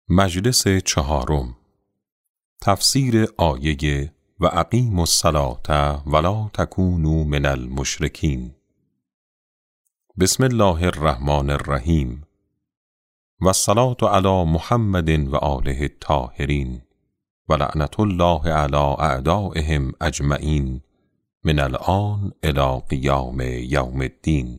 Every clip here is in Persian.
مجلس چهارم. تفسیر آیه و اقیموا الصلاة ولا تکونوا من المشرکین. بسم الله الرحمن الرحیم. و الصلاة علی محمد و آله الطاهرین و لعنة الله علی اعدائهم اجمعین من الآن الی قیام یوم الدین.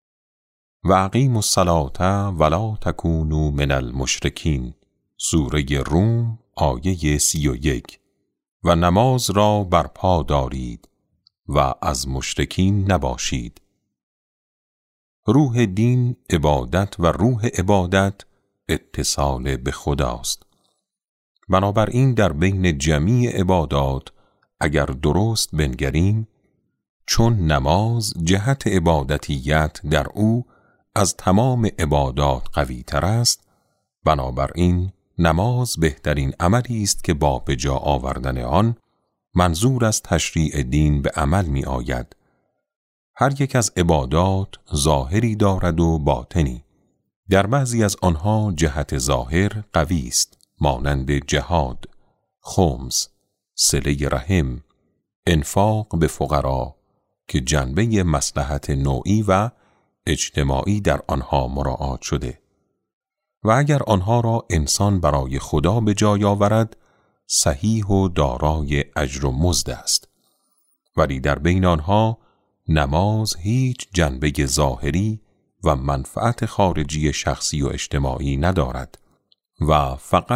و اقیموا الصلاة ولا تکونوا من المشرکین. سوره روم آیه 31. و نماز را برپا دارید و از مشرکین نباشید. روح دین عبادت و روح عبادت اتصال به خداست. بنابراین در بین جمیع عبادات اگر درست بنگریم، چون نماز جهت عبادتیت در او از تمام عبادات قوی تر است، بنابراین نماز بهترین عملی است که با به جا آوردن آن منظور از تشریع دین به عمل می آید. هر یک از عبادات ظاهری دارد و باطنی. در بعضی از آنها جهت ظاهر قوی است، مانند جهاد، خمس، صله رحم، انفاق به فقرا که جنبه مصلحت نوعی و اجتماعی در آنها مراعات شده. و اگر آنها را انسان برای خدا به جای آورد، صحیح و دارای اجر و مزد است. ولی در بین آنها نماز هیچ جنبه ظاهری و منفعت خارجی شخصی و اجتماعی ندارد و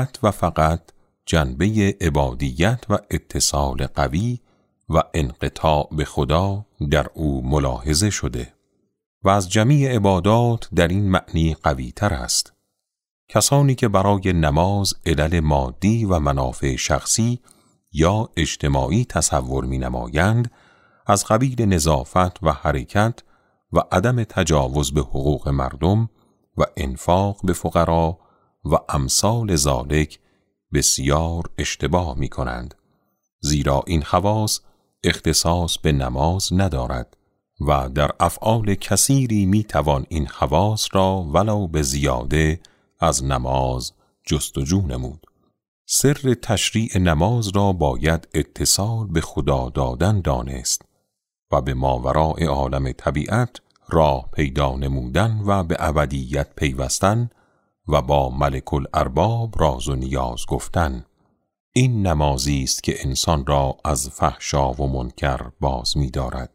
فقط جنبه عبادیت و اتصال قوی و انقطاع به خدا در او ملاحظه شده و از جمیع عبادات در این معنی قوی تر است. کسانی که برای نماز علل مادی و منافع شخصی یا اجتماعی تصور می نمایند، از قبیل نظافت و حرکت و عدم تجاوز به حقوق مردم و انفاق به فقرا و امثال ذالک بسیار اشتباه می کنند، زیرا این خواص اختصاص به نماز ندارد و در افعال کثیری می توان این خواص را ولو به زیاده از نماز جستجو نمود. سر تشریع نماز را باید اتصال به خدا دادن دانست و به ماوراء عالم طبیعت راه پیدا نمودن و به ابدیت پیوستن و با ملک الارباب راز و نیاز گفتن. این نمازی است که انسان را از فحشا و منکر باز می دارد.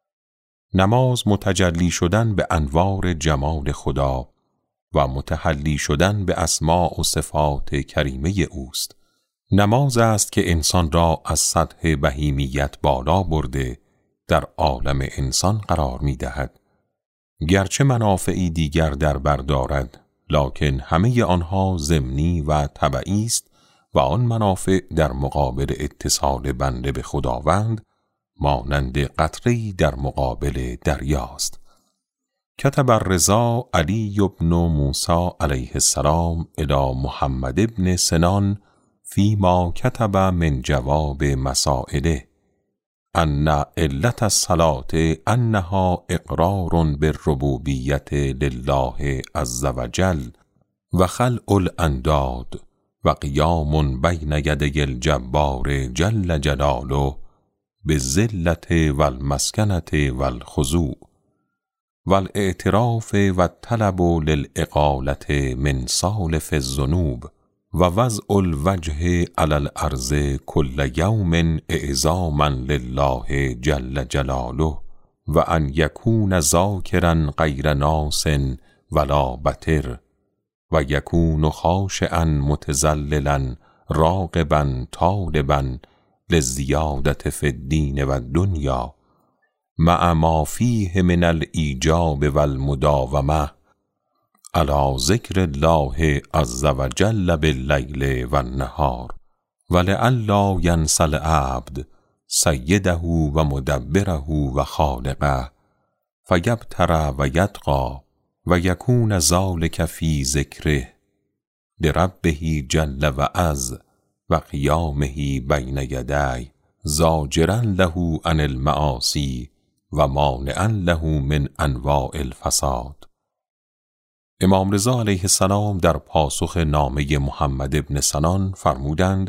نماز متجلی شدن به انوار جمال خدا و متحلی شدن به اسماء و صفات کریمه اوست. نماز است که انسان را از سطح بهیمیت بالا برده در عالم انسان قرار می دهد. گرچه منافعی دیگر در بر دارد، لکن همه آنها ضمنی و تبعی است و آن منافع در مقابل اتصال بنده به خداوند مانند قطره‌ای در مقابل دریاست. کتب الرضا علی بن موسی علیه السلام الی محمد بن سنان فیما کتب من جواب مسائله ان علت الصلاة انها اقرار بالربوبیت لله عز وجل و خلع الانداد و قیام بین یدی الجبار جل جلاله بالذلة والمسکنة والخضوع والاعتراف والطلب للإقالة من سالف الذنوب و وضع الوجه على الأرض كل يوم إعظاما لله جل جلاله و أن يكون ذاكرا غير ناس ولا بتر و يكون خاشعا متذللا راغبا طالبا للزيادة في الدين والدنيا مع ما فيه من الإيجاب والمداومة على ذكر الله عز وجل بالليل والنهار ولئلا ينسى العبد سيده ومدبره وخالقه فيبتر ويتقى ويكون ذلك في ذكره لربه جل وعز وقيامه بين يديه زاجرا له عن المعاصي و مانعا له من انواع الفساد. امام رضا علیه السلام در پاسخ نامه محمد ابن سنان فرمودند: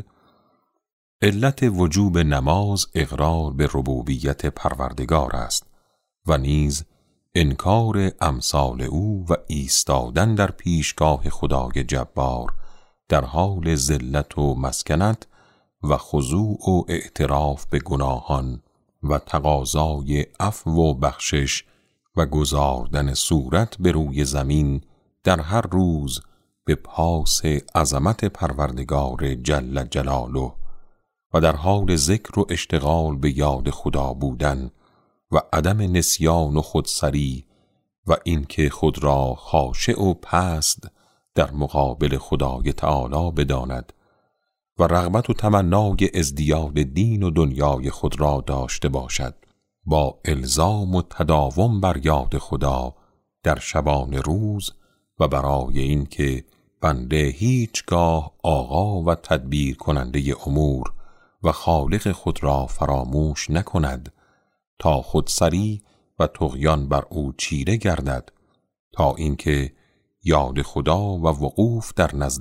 علت وجوب نماز اقرار به ربوبیت پروردگار است و نیز انکار امثال او و ایستادن در پیشگاه خدای جبار در حال ذلت و مسکنت و خضوع و اعتراف به گناهان و تقاضای عفو و بخشش و گذاردن صورت به روی زمین در هر روز به پاس عظمت پروردگار جل جلاله و در حال ذکر و اشتغال به یاد خدا بودن و عدم نسیان و خودسری و اینکه خود را خاشع و پست در مقابل خدای تعالی بداند و رغبت و تمنای ازدیاد دین و دنیای خود را داشته باشد با الزام و تداوم بر یاد خدا در شبان روز و برای اینکه بنده هیچگاه آقا و تدبیر کننده امور و خالق خود را فراموش نکند تا خودسری و طغیان بر او چیره گردد، تا اینکه یاد خدا و وقوف در نزد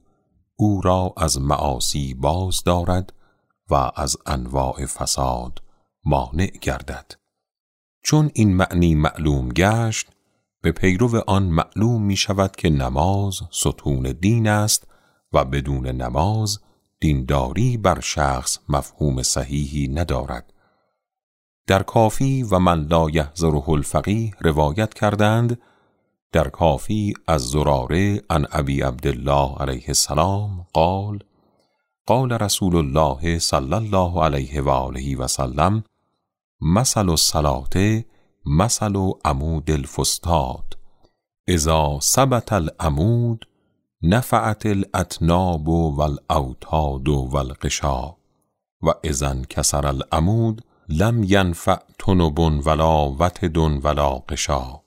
او را از معاصی باز دارد و از انواع فساد مانع گردد. چون این معنی معلوم گشت، به پیرو آن معلوم می شود که نماز ستون دین است و بدون نماز دینداری بر شخص مفهوم صحیحی ندارد. در کافی و من لا یحضره الفقیه روایت کردند، در کافی از زراره عن ابی عبدالله علیه السلام قال: قال رسول الله صلی الله علیه و آله و سلم: مثل الصلاة مثل عمود الفسطاط اذا ثبت العمود نفعت الاتناب والاوتاد والغشا و اذا انکسر العمود لم ینفع تنب ولا وتد ولا غشا.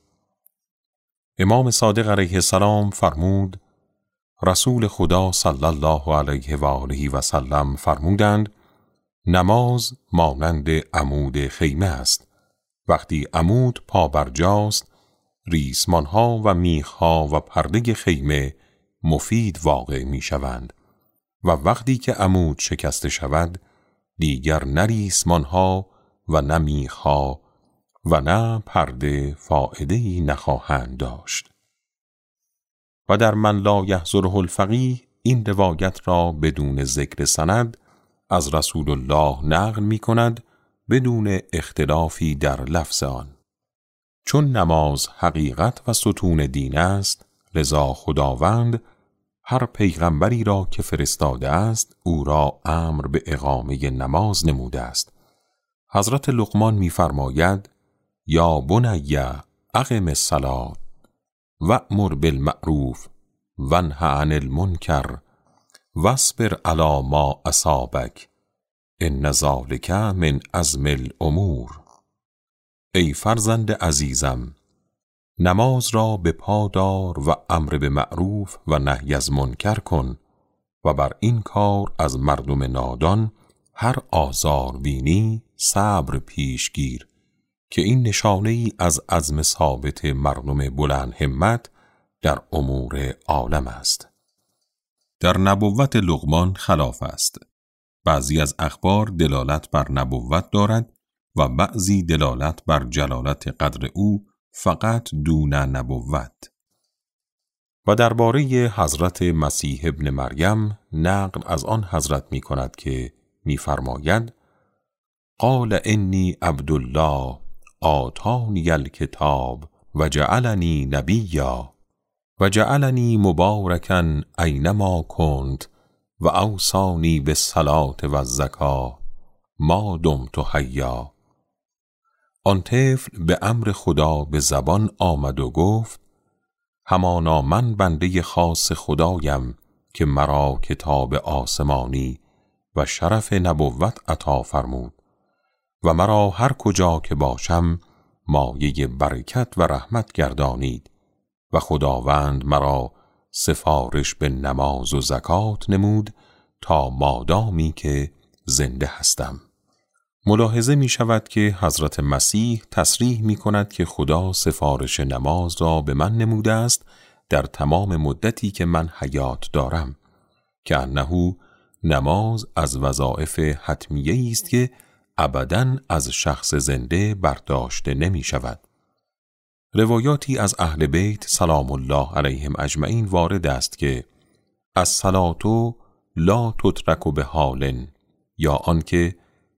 امام صادق علیه السلام فرمود: رسول خدا صلی الله علیه و آله و سلم فرمودند: نماز مانند عمود خیمه است. وقتی عمود پا برجاست، ریسمانها و میخها و پرده خیمه مفید واقع می شوند و وقتی که عمود شکسته شود، دیگر نه ریسمانها و نه میخها و نه پرده فایده‌ای نخواهند داشت. و در من لا یحضره الفقیه این روایت را بدون ذکر سند از رسول الله نقل می کند بدون اختلافی در لفظ آن. چون نماز حقیقت و ستون دین است، لذا خداوند هر پیغمبری را که فرستاده است او را امر به اقامه نماز نموده است. حضرت لقمان می‌فرماید: یا بنی اقم الصلاة وأمر بالمعروف وانه عن المنکر واصبر علی ما اصابک ان ذلک من عزم الامور. ای فرزند عزیزم، نماز را به پا دار و امر به معروف و نهی از منکر کن و بر این کار از مردم نادان هر آزار بینی صبر پیش گیر که این نشانه ای از عزم ثابت مردم بلند همت در امور عالم است. در نبوت لقمان خلاف است. بعضی از اخبار دلالت بر نبوت دارد و بعضی دلالت بر جلالت قدر او فقط دون نبوت. و درباره حضرت مسیح ابن مریم نقل از آن حضرت می کند که می فرماید: قال انی عبدالله آتانی الکتاب و جعلنی نبیا و جعلنی مبارکا اینما کنت و اوصانی بالصلاة و الزکاة ما دمت حیا. آن طفل به امر خدا به زبان آمد و گفت: همانا من بنده خاص خدایم که مرا کتاب آسمانی و شرف نبوت عطا فرمود و مرا هر کجا که باشم مایه برکت و رحمت گردانید و خداوند مرا سفارش به نماز و زکات نمود تا مادامی که زنده هستم. ملاحظه می شود که حضرت مسیح تصریح می کند که خدا سفارش نماز را به من نموده است در تمام مدتی که من حیات دارم، که انه نماز از وظایف حتمیه است که ابداً از شخص زنده برداشته نمی شود. روایاتی از اهل بیت سلام الله علیهم اجمعین وارد است که الصلاة لا تترک بحال، یا آنکه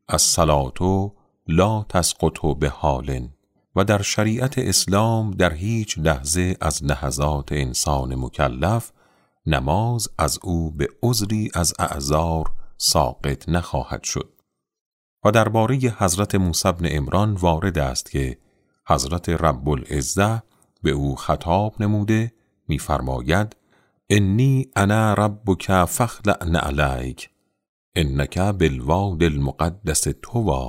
الصلاة لا تسقط بحال، و در شریعت اسلام در هیچ لحظه از لحظات انسان مکلف نماز از او به عذری از اعذار ساقط نخواهد شد. و درباره حضرت موسی بن عمران وارد است که حضرت رب العزة به او خطاب نموده می‌فرماید انی انا ربک فاخلع نعلیک انک بالواد المقدس طوی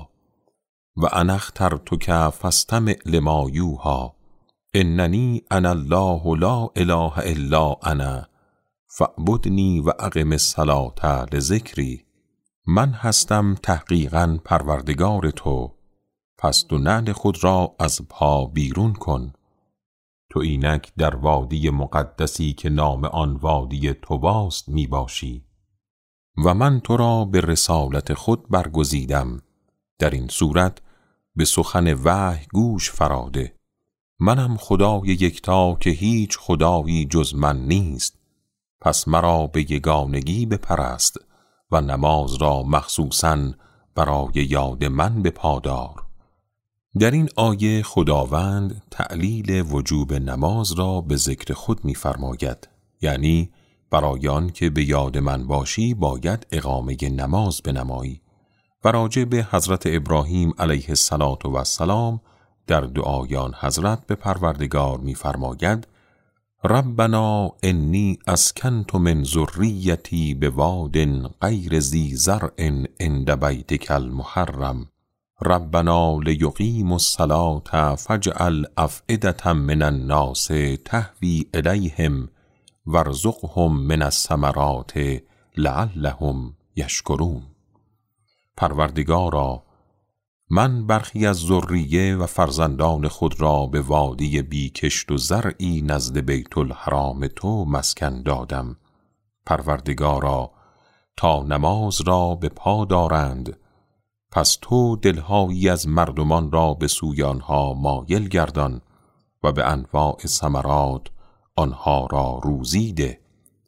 و انا اخترتک فاستمع لما یوحی اننی انا الله لا اله الا انا فاعبدنی و اقم الصلاة لذکری. من هستم تحقیقاً پروردگار تو، پس تو نعل خود را از پا بیرون کن. تو اینک در وادی مقدسی که نام آن وادی طویست می باشی و من تو را به رسالت خود برگزیدم. در این صورت به سخن وحی گوش فراده. منم خدای یکتا که هیچ خدایی جز من نیست، پس مرا به یگانگی بپرست و نماز را مخصوصاً برای یاد من بپادار. در این آیه خداوند تعلیل وجوب نماز را به ذکر خود می‌فرماید، یعنی برای آن که به یاد من باشی باید اقامه نماز بنمایی. و راجع به حضرت ابراهیم علیه السلام در دعای آن حضرت به پروردگار می‌فرماید ربنا انی اسکنت من ذریتی بواد غیر ذی زرع عند بیتک المحرم ربنا لیقیموا الصلاة فاجعل افئدة من الناس تهوی الیهم وارزقهم من الثمرات لعلهم یشکرون. پروردگارا، من برخی از ذریه و فرزندان خود را به وادی بی کشت و زرعی نزد بیت الحرام تو مسکن دادم. پروردگارا، تا نماز را به پا دارند، پس تو دلهایی از مردمان را به سوی آنها مایل گردان و به انواع ثمرات آنها را روزی ده،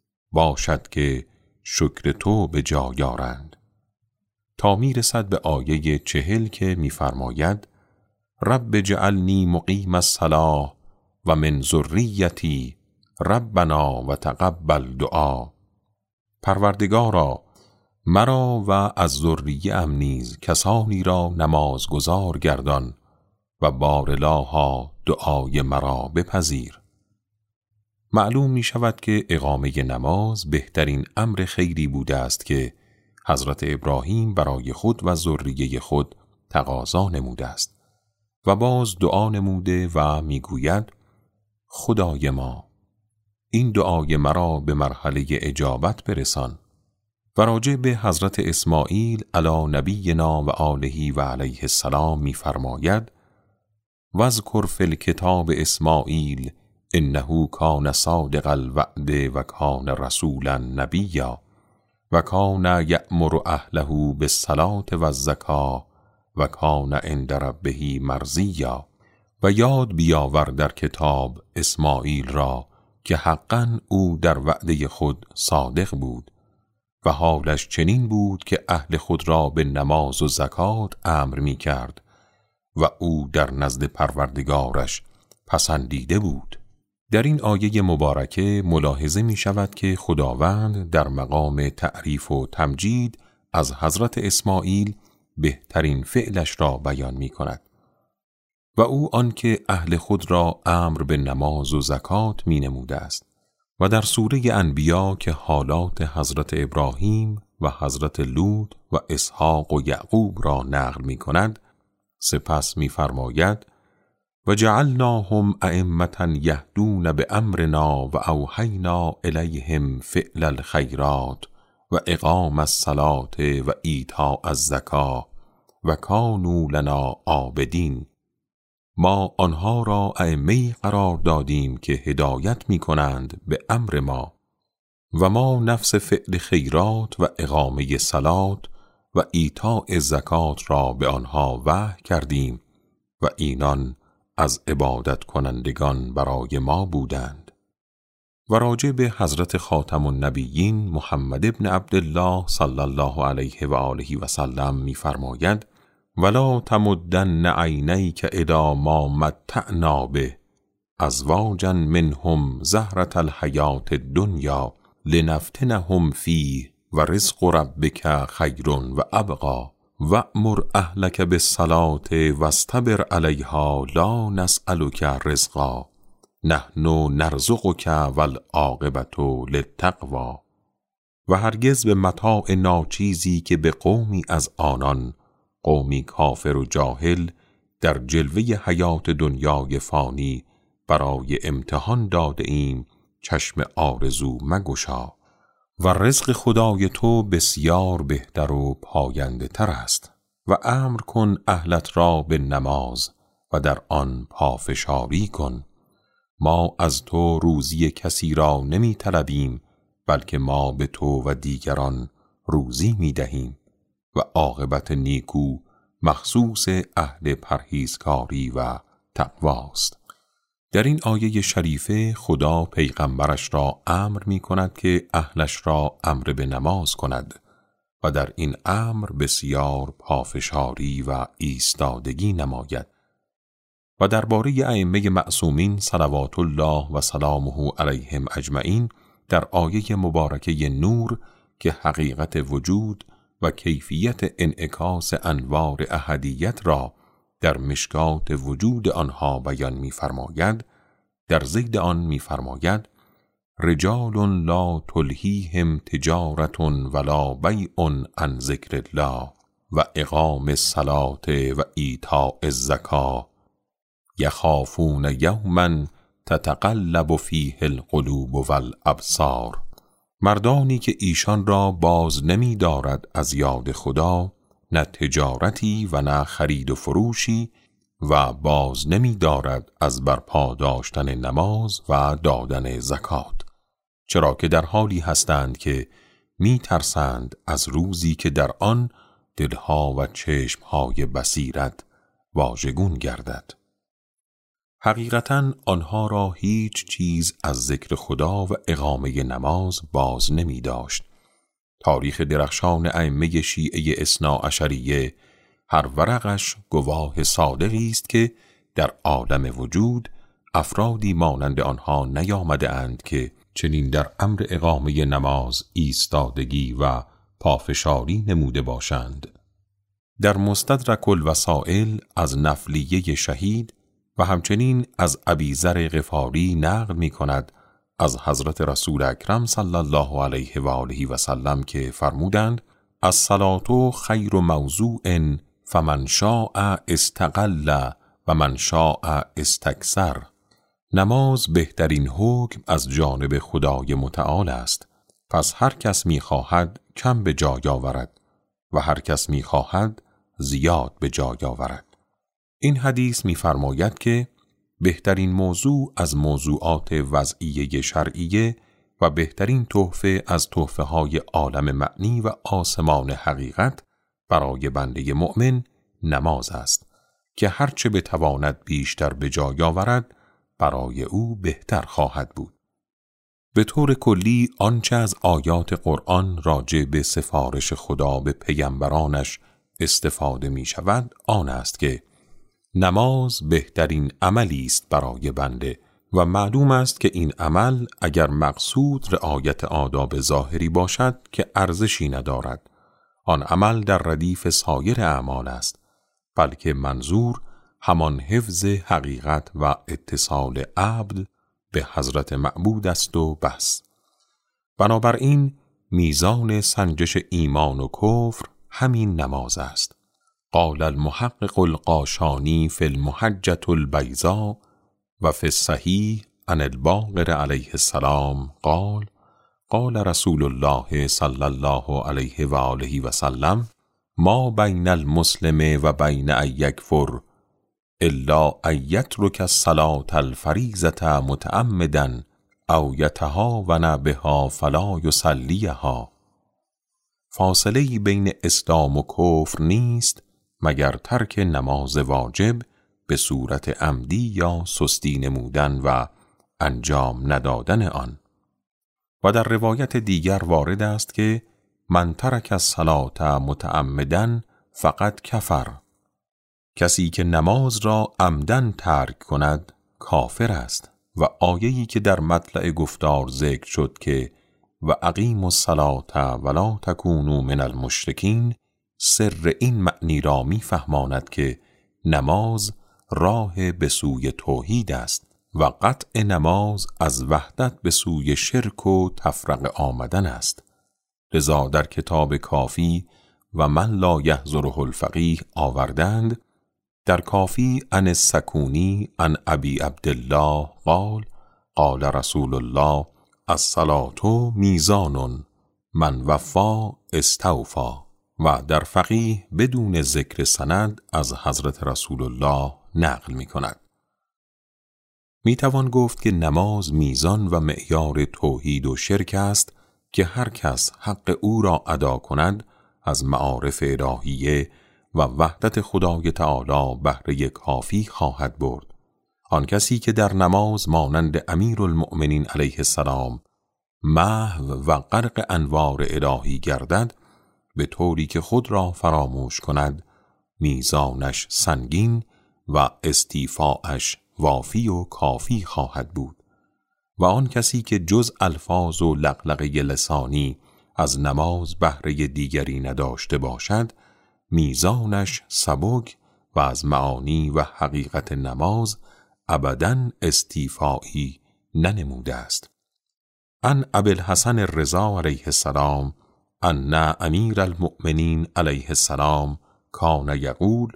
باشد که شکر تو به جای آرند. تا میرسد به آیه 40 که می‌فرماید رب اجعلنی مقیم الصلاة و من ذریتی ربنا و تقبل دعا. پروردگارا، مرا و از ذریه ام نیز کسانی را نمازگزار گردان و بارلاها دعای مرا بپذیر. معلوم می شود که اقامه نماز بهترین امر خیری بوده است که حضرت ابراهیم برای خود و ذریه خود تقاضا نموده است و باز دعا نموده و میگوید خدای ما، این دعای مرا به مرحله اجابت برسان. و راجع به حضرت اسماعیل علی نبینا و آله و علیه السلام می‌فرماید واذکر فی الکتاب اسماعیل انه کان صادق الوعد و کان رسولا نبیا و کان یأمر اهله بالصلاة و الزکاة و کان عند ربه مرضیا. و یاد بیاور در کتاب اسماعیل را که حقاً او در وعده خود صادق بود و حالش چنین بود که اهل خود را به نماز و زکات امر می کرد و او در نزد پروردگارش پسندیده بود. در این آیه مبارکه ملاحظه می شود که خداوند در مقام تعریف و تمجید از حضرت اسماعیل بهترین فعلش را بیان می کند و او آنکه اهل خود را امر به نماز و زکات می نموده است. و در سوره انبیا که حالات حضرت ابراهیم و حضرت لوط و اسحاق و یعقوب را نقل می کند، سپس می فرماید و جعلناهم ائمة یهدون بامرنا و اوحینا الیهم فعل الخیرات و اقام الصلاة و ایتاء الزکاة و کانوا لنا عابدین. ما آنها را ائمه قرار دادیم که هدایت می کنند به امر ما و ما نفس فعل خیرات و اقامه صلات و ایتاء زکات را به آنها وحی کردیم و اینان از عبادت کنندگان برای ما بودند. و راجع به حضرت خاتم النبیین محمد ابن عبدالله صلی الله علیه و آله و سلم می فرماید: ولا تمدن عینیک الی ما متعنا به ازواجا منهم زهرة الحیاة الدنیا لنفتنهم فیه و رزق ربک خیر و ابقی وأمر اهلک بالصلاة واصطبر علیها لا نسألک رزقا نحن نرزقک والعاقبة للتقوی. و هرگز به متاع ناچیزی که به قومی از آنان، قومی کافر و جاهل، در جلوه حیات دنیای فانی برای امتحان داده ایم چشم آرزو مگشا و رزق خدای تو بسیار بهتر و پاینده تر است. و امر کن اهلت را به نماز و در آن پافشاری کن. ما از تو روزی کسی را نمی طلبیم، بلکه ما به تو و دیگران روزی می دهیم و عاقبت نیکو مخصوص اهل پرهیزکاری و تقواست. در این آیه شریفه خدا پیغمبرش را امر می کند که اهلش را امر به نماز کند و در این امر بسیار پافشاری و ایستادگی نماید. و درباره ائمه معصومین صلوات الله و سلامه علیهم اجمعین در آیه مبارکه نور که حقیقت وجود و کیفیت انعکاس انوار احدیت را در مشکات وجود آنها بیان می‌فرماید، در ضد آن می‌فرماید: رجال لا تلهیهم تجارت ولا بیع عن ذکر الله و اقام الصلاة و ایتاء الزکاة یخافون یوما تتقلب فیه القلوب والابصار. مردانی که ایشان را باز نمی دارد از یاد خدا، نه تجارتی و نه خرید و فروشی، و باز نمی دارد از برپا داشتن نماز و دادن زکات، چرا که در حالی هستند که می ترسند از روزی که در آن دلها و چشمهای بصیرت واژگون گردد. حقیقتاً آنها را هیچ چیز از ذکر خدا و اقامه نماز باز نمی داشت. تاریخ درخشان ائمه شیعه اثناعشریه هر ورقش گواه صادقی است که در عالم وجود افرادی مانند آنها نیامده اند که چنین در امر اقامه نماز ایستادگی و پافشاری نموده باشند. در مستدرک الوسائل از نفلیه شهید و همچنین از ابیذر غفاری نقل می کند از حضرت رسول اکرم صلی الله علیه و آله و سلم که فرمودند: الصلاة خیر موضوع فمن شاء استقل و من شاء استکثر. نماز بهترین حکم از جانب خدای متعال است، پس هر کس می خواهد کم به جای آورد و هر کس می خواهد زیاد به جای آورد. این حدیث می‌فرماید که بهترین موضوع از موضوعات وضعیه شرعیه و بهترین تحفه از تحفه‌های عالم معنی و آسمان حقیقت برای بنده مؤمن نماز است که هرچه بتواند بیشتر به جای آورد برای او بهتر خواهد بود. به طور کلی آنچه از آیات قرآن راجع به سفارش خدا به پیامبرانش استفاده می شود آن است که نماز بهترین عملی است برای بنده و معلوم است که این عمل اگر مقصود رعایت آداب ظاهری باشد که ارزشی ندارد، آن عمل در ردیف سایر اعمال است، بلکه منظور همان حفظ حقیقت و اتصال عبد به حضرت معبود است و بس. بنابراین میزان سنجش ایمان و کفر همین نماز است. قال المحقق القاشانی فی المحجة البیضاء و فی الصحیح عن الباقر علیه السلام قال قال رسول الله صلی الله علیه و آله و سلم: ما بین المسلم و بین ان یکفر الا ان یترک الصلاة الفریضة متعمدا او یتهاون بها فلا یصلیها. فاصله‌ای بین اسلام و کفر نیست مگر ترک نماز واجب به صورت عمدی یا سستی نمودن و انجام ندادن آن. و در روایت دیگر وارد است که من ترک الصلاة متعمدا فقد کفر. کسی که نماز را عمدن ترک کند کافر است. و آیه‌ای که در مطلع گفتار ذکر شد که و اقیموا الصلاة ولا تکونوا من المشرکین، سر این معنی را می فهماند که نماز راه به سوی توحید است و قطع نماز از وحدت به سوی شرک و تفرقه آمدن است. لذا در کتاب کافی و من لا یحضره الفقیه آوردند در کافی عن السکونی عن ابی عبدالله قال قال رسول الله الصلاة میزان من وفا استوفا. و در فقیه بدون ذکر سند از حضرت رسول الله نقل می کند. می توان گفت که نماز میزان و معیار توحید و شرک است که هر کس حق او را ادا کند از معارف الهیه و وحدت خدای تعالی بهره کافی خواهد برد. آن کسی که در نماز مانند امیرالمؤمنین علیه السلام محو و غرق انوار الهی گردد به طوری که خود را فراموش کند، میزانش سنگین و استیفاءش وافی و کافی خواهد بود. و آن کسی که جز الفاظ و لقلقه لسانی از نماز بهره دیگری نداشته باشد، میزانش سبک و از معانی و حقیقت نماز ابداً استیفایی ننموده است. عن ابی الحسن الرضا علیه السلام ان امیر المؤمنین علیه السلام کان یقول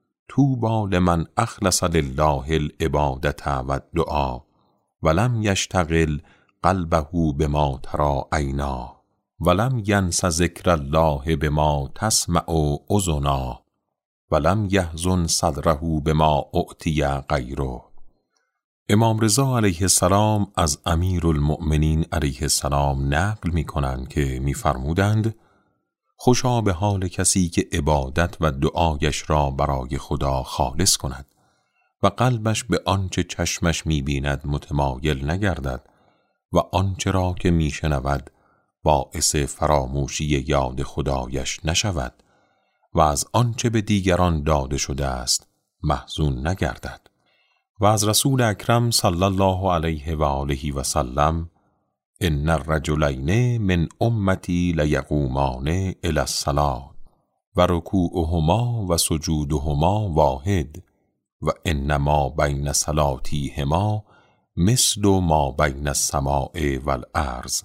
طوبی لمن اخلص لله العبادة و الدعا ولم یشتغل قلبه بما تری عیناه ولم ینس ذکر الله بما تسمع اذناه ولم یحزن صدره بما اعطی غیره. امام رضا علیه السلام از امیرالمؤمنین علیه السلام نقل می کنند که می فرمودند خوشا به حال کسی که عبادت و دعایش را برای خدا خالص کند و قلبش به آنچه چشمش می بیند متمایل نگردد و آنچه را که می شنود باعث فراموشی یاد خدایش نشود و از آنچه به دیگران داده شده است محزون نگردد. و از رسول اکرم صلی الله علیه و آله و سلم ان الرجلین من امتی لیقومان الی الصلاة و رکوعهما و سجودهما واحد و انما بین صلاتیهما مثل ما بین السماء و الارض.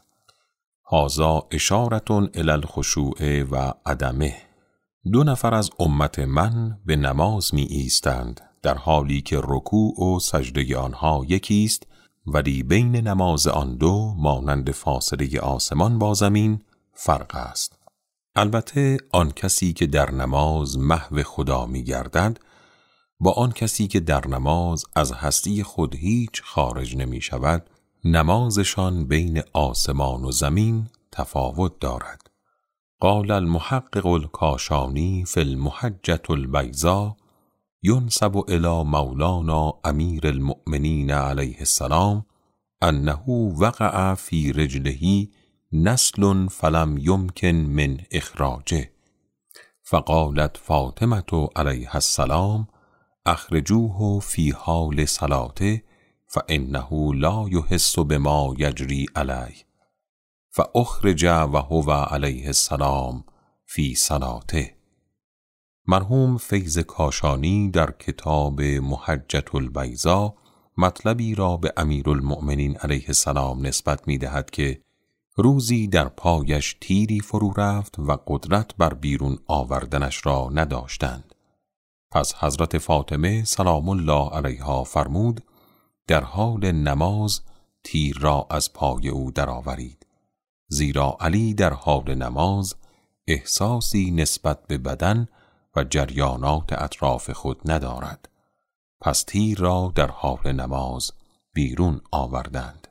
هذا اشارة الی الخشوع و عدمه. 2 نفر از امت من به نماز می ایستند در حالی که رکوع و سجده آنها یکی است، ولی بین نماز آن دو مانند فاصله آسمان با زمین فرق است. البته آن کسی که در نماز محو خدا می گردد با آن کسی که در نماز از هستی خود هیچ خارج نمی شود، نمازشان بین آسمان و زمین تفاوت دارد. قال المحقق الکاشانی فی المحجة البیضاء ینسب الی مولانا امیر المؤمنین علیه السلام انه وقع فی رجله نسل فلم یمکن من اخراجه فقالت فاطمة علیها السلام اخرجوه فی حال صلاته فانه لا یحس بما یجری علیه فاخرج وهو علیه السلام فی صلاته. مرحوم فیض کاشانی در کتاب محجة البیضاء مطلبی را به امیرالمؤمنین علیه السلام نسبت می دهد که روزی در پایش تیری فرو رفت و قدرت بر بیرون آوردنش را نداشتند. پس حضرت فاطمه سلام الله علیها فرمود در حال نماز تیر را از پای او درآورید، زیرا علی در حال نماز احساسی نسبت به بدن و جریانات اطراف خود ندارد پس تیر را در حال نماز بیرون آوردند.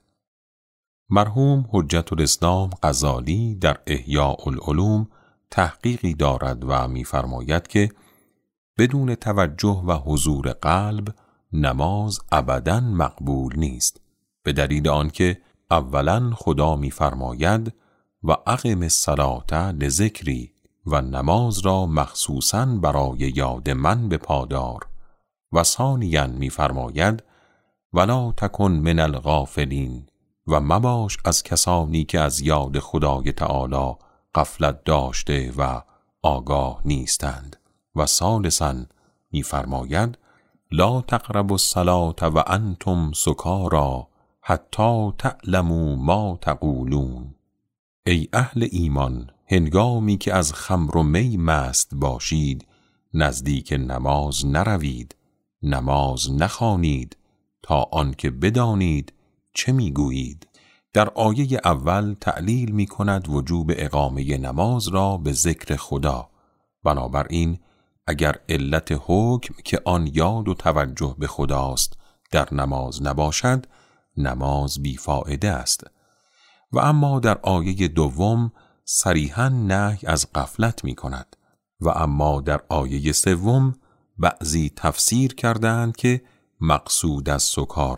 مرحوم حجت الاسلام غزالی در احیاء العلوم تحقیقی دارد و می‌فرماید که بدون توجه و حضور قلب نماز ابداً مقبول نیست، به دلیل آنکه اولاً خدا می‌فرماید و اقم الصلاة لذکری و نماز را مخصوصاً برای یاد من بپادار، و ثانیاً می‌فرماید ولا تکن من الغافلین و مباش از کسانی که از یاد خدای تعالی غفلت داشته و آگاه نیستند، و ثالثاً می‌فرماید لا تقربوا الصلاة و انتم سکاری حتی تعلموا ما تقولون. ای اهل ایمان، هنگامی که از خمر و می مست باشید نزدیک نماز نروید، نماز نخوانید تا آنکه بدانید چه میگویید. در آیه اول تعلیل می کند وجوب اقامه نماز را به ذکر خدا. بنابراین اگر علت حکم که آن یاد و توجه به خداست در نماز نباشد، نماز بیفایده است. و اما در آیه دوم صریحاً نهی از غفلت می کند. و اما در آیه سوم بعضی تفسیر کردند که مقصود از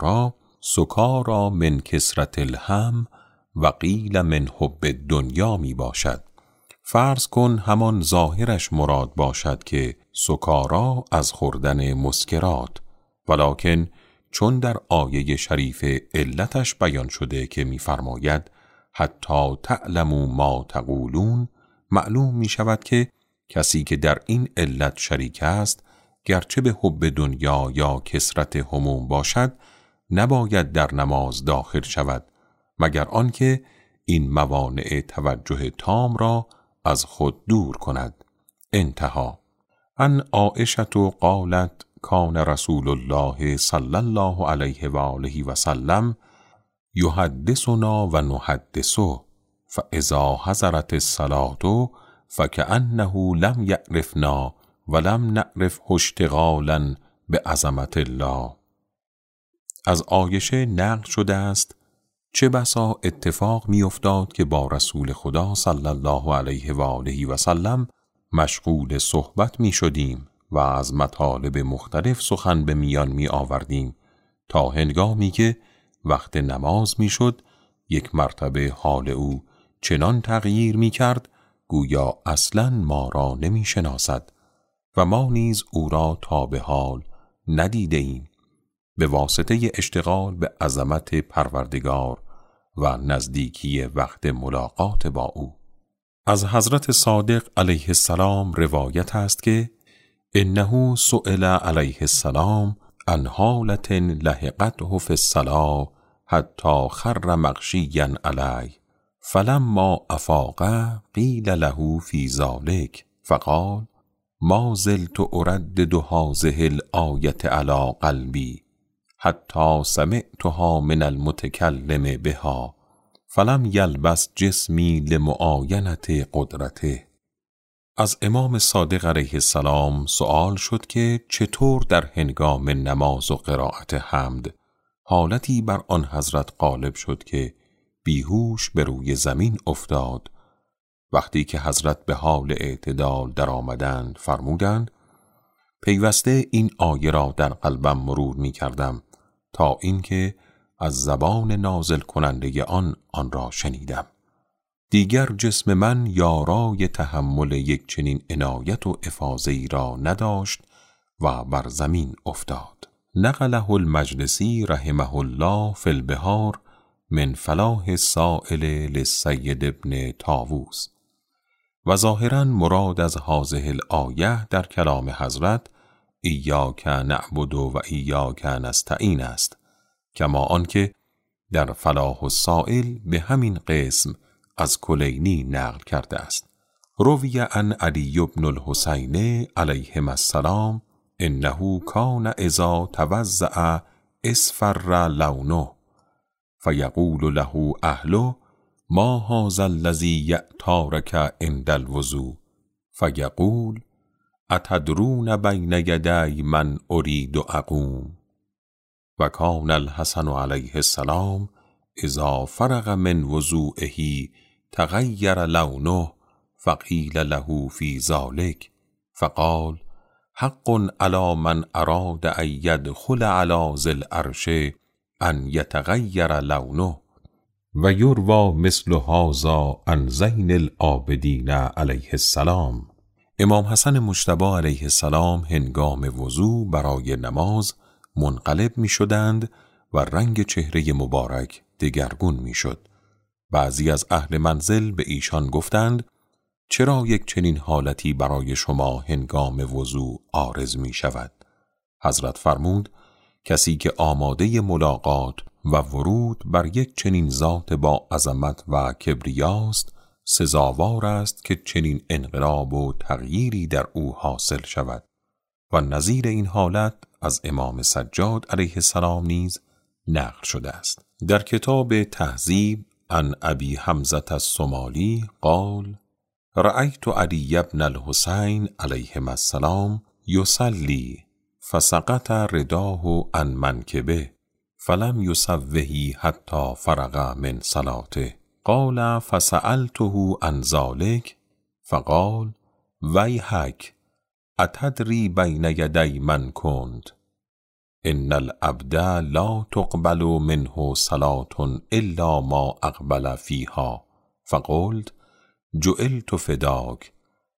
سکارا من کثرت الهم و قیل من حب دنیا می باشد. فرض کن همان ظاهرش مراد باشد که سکارا از خوردن مسکرات، ولکن چون در آیه شریف علتش بیان شده که می‌فرماید حتی تعلموا ما تقولون، معلوم می شود که کسی که در این علت شریک است گرچه به حب دنیا یا کثرت هموم باشد نباید در نماز داخل شود مگر آنکه این موانع توجه تام را از خود دور کند. انتها. عن عائشة قالت کان رسول الله صلی الله علیه و آله و سلم یحدثنا و نحدثه فاذا حضرت الصلاة فکأنه لم یعرفنا ولم نعرفه اشتغالا بعظمت الله. از عایشه نقل شده است چه بسا اتفاق می افتاد که با رسول خدا صلی الله علیه و آله و سلم مشغول صحبت می شدیم و از مطالب مختلف سخن به میان می آوردیم تا هنگامی که وقت نماز می شد یک مرتبه حال او چنان تغییر می کرد گویا اصلاً ما را نمی شناسد و ما نیز او را تا به حال ندیده ایم، به واسطه اشتغال به عظمت پروردگار و نزدیکی وقت ملاقات با او. از حضرت صادق علیه السلام روایت است که انه سئل علیه السلام عن حالة لحقته فی الصلاة حتی خر مغشیا علیه فلما افاق قیل له فی ذلک فقال ما زلت اردد هذه الآیة علی قلبی حتی سمعتها من المتکلم بها فلم یلبس جسمی لمعاینة قدرته. از امام صادق علیه السلام سؤال شد که چطور در هنگام نماز و قرائت حمد حالتی بر آن حضرت غالب شد که بیهوش به روی زمین افتاد. وقتی که حضرت به حال اعتدال در آمدند فرمودند پیوسته این آیه را در قلبم مرور می کردم تا اینکه از زبان نازل کننده آن را شنیدم. دیگر جسم من یارای تحمل یک چنین عنایت و افاضه‌ای را نداشت و بر زمین افتاد. نقله المجلسی رحمه الله فی البحار من فلاح السائل للسید ابن طاووس. و ظاهراً مراد از هذه الآیه در کلام حضرت ایاک نعبد و ایاک نستعین است، کما آنکه در فلاح السائل به همین قسم از کلینی نقل کرده است. روی عن علی بن الحسین علیهما السلام انه کان اذا توضأ اصفر لونه فیقول له اهله ما هذا الذی یأتارک عند الوضوء فیقول اتدرون بین یدی من ارید اقوم و کان الحسن علیه السلام اذا فرغ من وضوئه تغیر لونه فقیل له فی ذلک فقال حق علی من اراد ان یدخل علی ذی العرش ان یتغیر لونه و یروی مثل هذا عن زین العابدین علیه السلام. امام حسن مجتبی علیه السلام هنگام وضو برای نماز منقلب می شدند و رنگ چهره مبارک دگرگون می شد. بعضی از اهل منزل به ایشان گفتند چرا یک چنین حالتی برای شما هنگام وضو عارض می شود؟ حضرت فرمود کسی که آماده ملاقات و ورود بر یک چنین ذات با عظمت و کبریاست سزاوار است که چنین انقلاب و تغییری در او حاصل شود. و نظیر این حالت از امام سجاد علیه السلام نیز نقل شده است. در کتاب تهذیب عن ابی حمزة الصومالی قال رأیت علی بن الحسین علیهما السلام یصلی فسقط رداه عن منکبه فلم یسوه حتی فرغ من صلاته قال فسألته عن ذلك فقال ویحک اتدری بین یدی من کنت ان العبد لا تقبل منه صلاة الا ما اقبل فیها فقلت جعلت فداک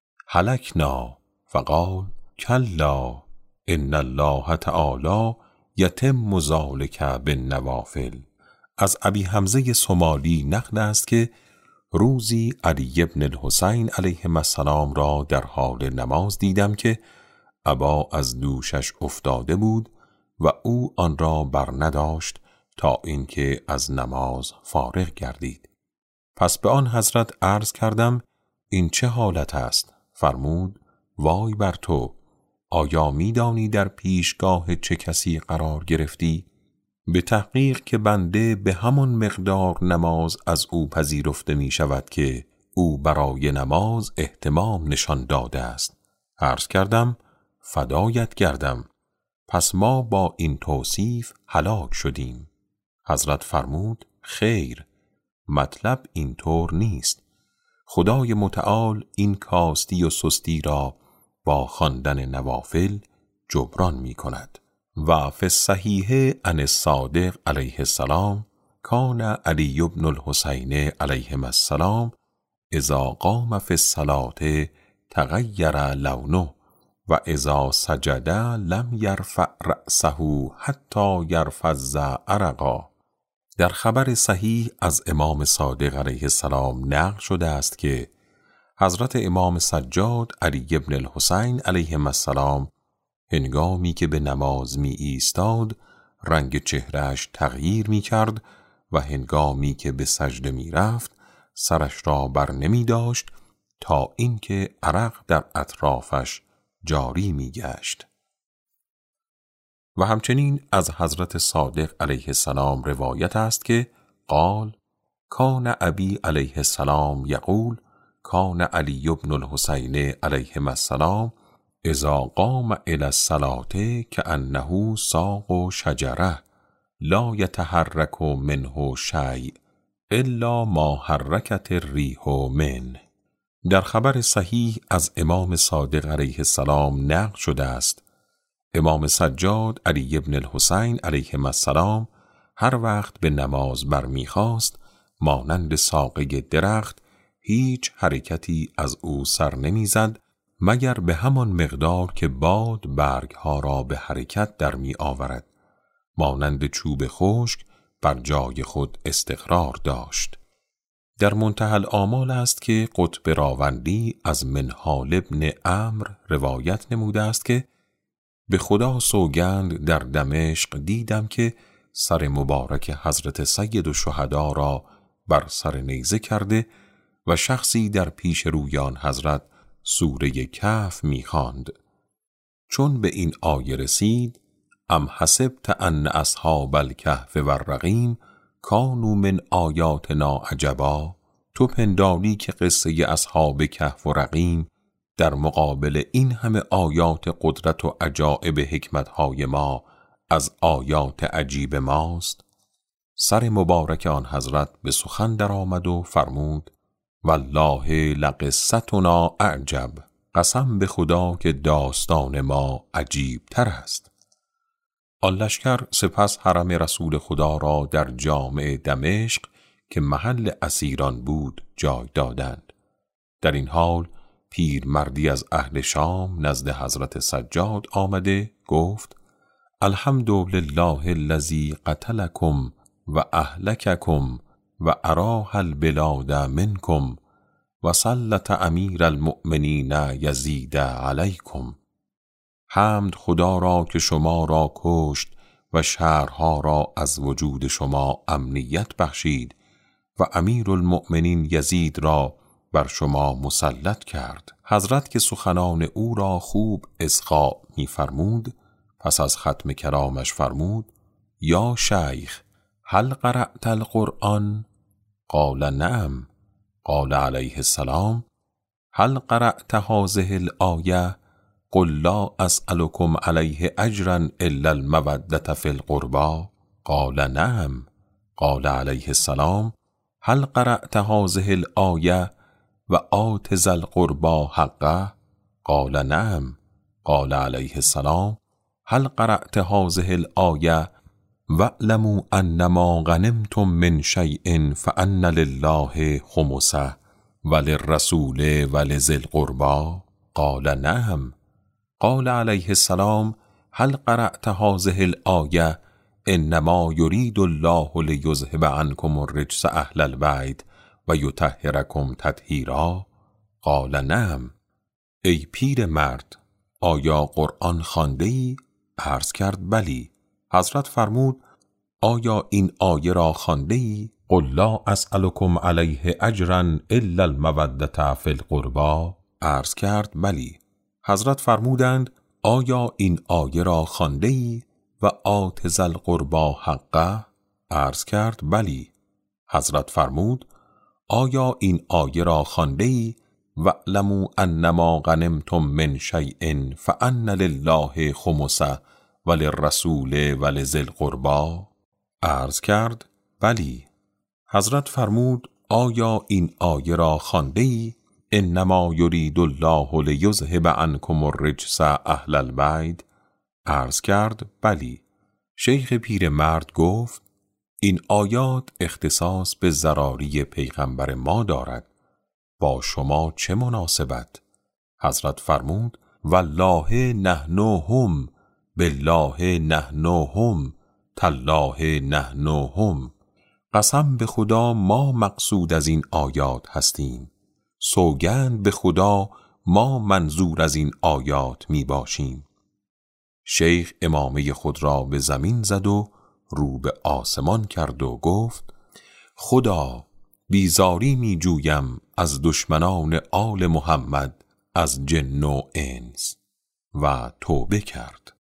هلکنا فقال کلا ان الله تعالی یتم ذلک بالنوافل. از ابی حمزه صومالی نقل است که روزی علی بن الحسین علیه السلام را در حال نماز دیدم که عبا از دوشش افتاده بود و او آن را بر نداشت تا اینکه از نماز فارغ گردید. پس به آن حضرت عرض کردم این چه حالت است؟ فرمود وای بر تو، آیا می دانی در پیشگاه چه کسی قرار گرفتی؟ به تحقیق که بنده به همان مقدار نماز از او پذیرفته می شود که او برای نماز اهتمام نشان داده است. عرض کردم فدایت گردم، پس ما با این توصیف هلاک شدیم. حضرت فرمود خیر، مطلب اینطور نیست. خدای متعال این کاستی و سستی را با خواندن نوافل جبران می کند. و فی الصحیح عن الصادق علیه السلام کان علی بن الحسین علیه السلام اذا قام فی الصلاة تغیر لونه و اذا سجد لم یرفع رأسه حتی یرفض عرقا. در خبر صحیح از امام صادق علیه السلام نقل شده است که حضرت امام سجاد علی بن الحسین علیه السلام هنگامی که به نماز می ایستاد رنگ چهرهش تغییر می کرد و هنگامی که به سجده می رفت سرش را بر نمی داشت تا اینکه عرق در اطرافش جاری می گشت. و همچنین از حضرت صادق علیه السلام روایت است که قال کان ابی علیه السلام یقول کان علی بن الحسین علیه السلام اذا قام الی الصلاة کأنه ساق شجره لا یتحرک منه شیء الا ما حرکت الریح منه. در خبر صحیح از امام صادق علیه السلام نقل شده است امام سجاد علی بن الحسین علیه السلام هر وقت به نماز برمیخواست مانند ساقه درخت هیچ حرکتی از او سر نمیزد مگر به همان مقدار که باد برگها را به حرکت در می آورد، مانند چوب خشک بر جای خود استقرار داشت. در منتهی الآمال است که قطب راوندی از منهال ابن عمرو روایت نموده است که به خدا سوگند در دمشق دیدم که سر مبارک حضرت سید الشهدا را بر سر نیزه کرده و شخصی در پیش رویان حضرت سوره کهف می‌خواند. چون به این آیه رسید ام حسبت ان اصحاب الکهف و الرقیم کانوا من آیاتنا عجبا، تو پنداری که قصه اصحاب کهف و رقیم در مقابل این همه آیات قدرت و عجائب حکمتهای ما از آیات عجیب ماست؟ سر مبارک آن حضرت به سخن در آمد و فرمود والله لقصتنا اعجب، قسم به خدا که داستان ما عجیب تر است. آن لشکر سپس حرم رسول خدا را در جامع دمشق که محل اسیران بود جای دادند. در این حال پیرمردی از اهل شام نزد حضرت سجاد آمده گفت الحمدلله الذی قتلکم و اهلککم و اراح البلاد منکم و سلط امیر المؤمنین یزید علیکم. حمد خدا را که شما را کشت و شهرها را از وجود شما امنیت بخشید و امیر المؤمنین یزید را بر شما مسلط کرد. حضرت که سخنان او را خوب اصغاء می فرمود، پس از ختم کلامش فرمود یا شیخ هل قرأت القرآن؟ قال نعم. قال علیه السلام هل قرأت هذه الآیه؟ قل لا اسألكم علیه اجرا الا المودة فی القربى. قال نعم. قال علیه السلام هل قرأت هذه الآیه و آت ذا القربى حقه؟ قال نعم. قال علیه السلام هل قرأت هذه الآیه واعلموا انما غنمتم من شیء فان لله خمسه وللرسول ولذی القربى؟ قال نعم. قال علیه السلام هل قرأت هذه الآیه انما یرید الله لیذهب عنکم الرجس اهل البیت و یطهرکم تطهیرا؟ قال نعم. ای پیر مرد، آیا قرآن خوانده ای؟ عرض کرد بلی. حضرت فرمود آیا این آیه را خوانده ای؟ قل لا اسألكم علیه اجرا الا المودة فی القربى. عرض کرد بلی. حضرت فرمودند آیا این آیه را خوانده ای و آت ذا القربى حقه؟ عرض کرد بلی. حضرت فرمود آیا این آیه را خوانده ای واعلموا انما غنمتم من شیء فان لله خمسه وللرسول ولذی القربى؟ عرض کرد بلی. حضرت فرمود آیا این آیه را خوانده ای انما یرید الله لیذهب عنکم الرجس اهل البیت؟ عرض کرد بلی. شیخ پیرمرد گفت این آیات اختصاص به ضراری پیغمبر ما دارد، با شما چه مناسبت؟ حضرت فرمود والله نحن هم، بالله نحن هم، تالله نحن هم. قسم به خدا ما مقصود از این آیات هستیم، سوگند به خدا ما منظور از این آیات می باشیم. شیخ امامه خود را به زمین زد و رو به آسمان کرد و گفت خدا بیزاری می جویم از دشمنان آل محمد از جن و انس، و توبه کرد.